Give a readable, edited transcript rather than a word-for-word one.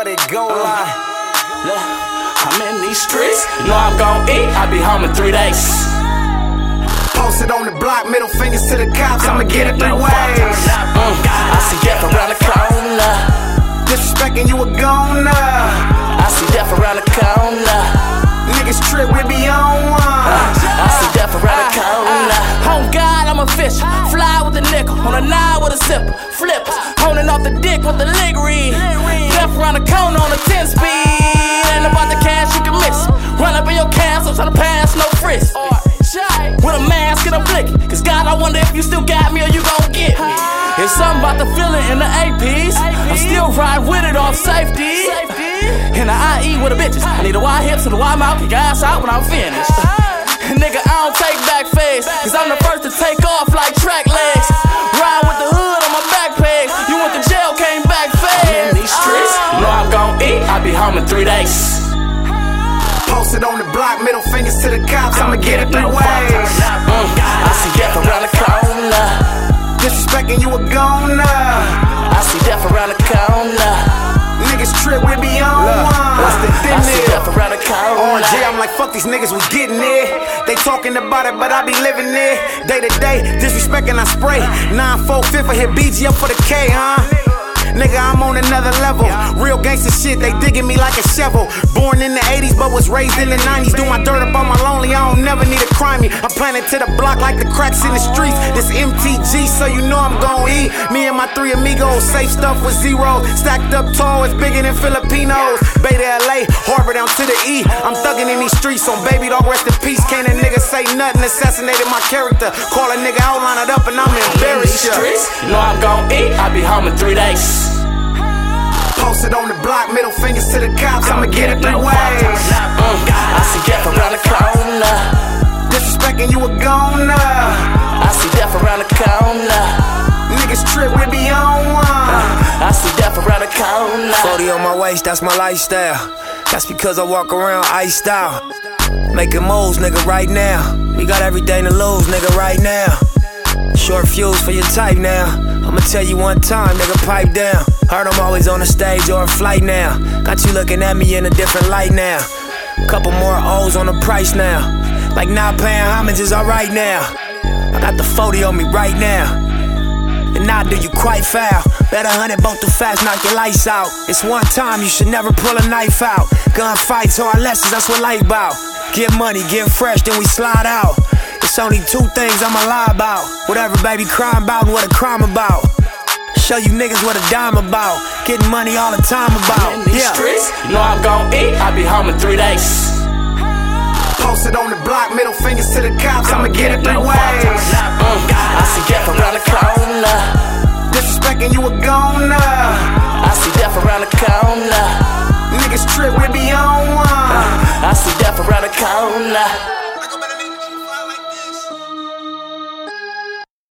for that goal line. I'm in these streets, you know I'm gon' eat, I be home in 3 days. Posted on the block, middle fingers to the cops, I'ma get it 3 ways. I see death around the corner. Disrespecting you a goner. I see death around the corner. Niggas trip, we be on one. I see death around the corner. On God, I'm a fish. Fly with a nickel, on a 9 with a zipper. Flippers, holding off the dick with the leg read. Death around the corner on a 10 speed. Ain't about the cash you can miss. Run up in your castle, try to pass, no frisk. With a mask and a blick. Cause God, I wonder if you still got me or you gon' get me. It's something about the feeling in the APs. I'm still riding with it off safety. In the IE with the bitches. I need a wide hips and a wide mouth. Kick ass out when I'm finished. Nigga, I don't take back phase. Cause I'm the first to take off like track legs. Ride with the hood on my backpack. You went to jail, came back fast. In these streets, you know I'm gon' eat. I be home in 3 days. Posted on the block, middle fingers to the cops, I'ma get it 3 ways. I see death around the corner. Disrespecting you a goner. I see death around the corner. Niggas trip, we be on one. What's the I see death around the corner. ONG, I'm like, fuck these niggas, we getting it. They talking about it, but I be living it. Day to day, disrespecting, I spray. 9-4-5, I hit BG up for the K, huh? Nigga, I'm on another level. Real gangsta shit, they digging me like a shovel. Born in the 80s, but was raised in the 90s. Do my dirt up on my lonely, I don't never need to cry me. I'm planted to the block like the cracks in the streets. This MTG, so you know I'm gon' eat. Me and my 3 amigos, safe stuff with zero. Stacked up tall, it's bigger than Filipinos. Bay to LA, Harvard down to the E. I'm thugging in these streets, on baby dog, rest in peace. Can't a nigga say nothing, assassinated my character. Call a nigga out, line it up, and I'm embarrassed. You know I'm gon' eat, I be home in 3 days. Posted on the block, middle fingers to the cops, I'ma get it 3 ways. I see death around the corner. Disrespecting you a goner. I see death around the corner. Niggas trip, we be on one. I see death around the corner. 40 on my waist, that's my lifestyle. That's because I walk around iced out. Making moves, nigga, right now. We got everything to lose, nigga, right now. Short fuse for your type now. I'ma tell you one time, nigga, pipe down. Heard I'm always on the stage or a flight now. Got you looking at me in a different light now. Couple more O's on the price now. Like not paying homage is alright now. I got the 40 on me right now. And now do you quite foul. Bet 100 both too fast, knock your lights out. It's one time, you should never pull a knife out. Gunfights, hard lessons, that's what life bout. Get money, get fresh, then we slide out. It's only 2 things I'ma lie about. Whatever baby crime about and what a crime about. Show you niggas what a dime about. Getting money all the time about. In these streets, you know I'm gon' eat, I be home in 3 days. Posted on the block, middle fingers to the cops, I'ma get it 3 ways. I see death around the corner. Disrespecting you a goner. I see death around the corner. Niggas trip, we be on one. I see death around the corner.